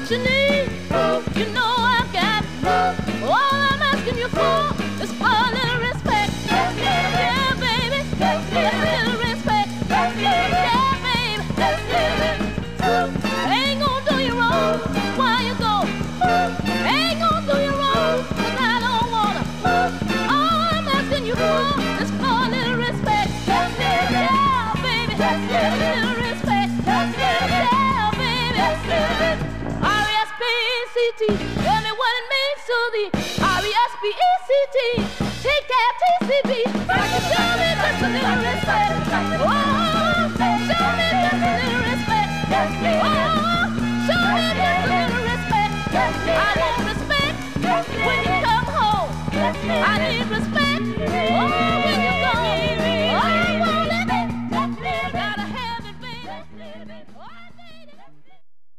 you need. You know I've got all I'm asking you for is for a little respect. Yeah, baby, just a little respect. Yeah, baby, ain't gonna do you wrong while you go. Ain't gonna do you wrong 'cause I don't wanna. All I'm asking you for is for a little respect. Yeah, baby, just a little respect. Yeah, baby, R-E-S-P-E-C-T. Tell me what it means to thee. R-E-S-P-E-C-T. Take care, TCB. Show me just a little respect. Oh, show me just a little respect. Oh, show me just a little respect. I want respect when you come home. I need respect. Oh,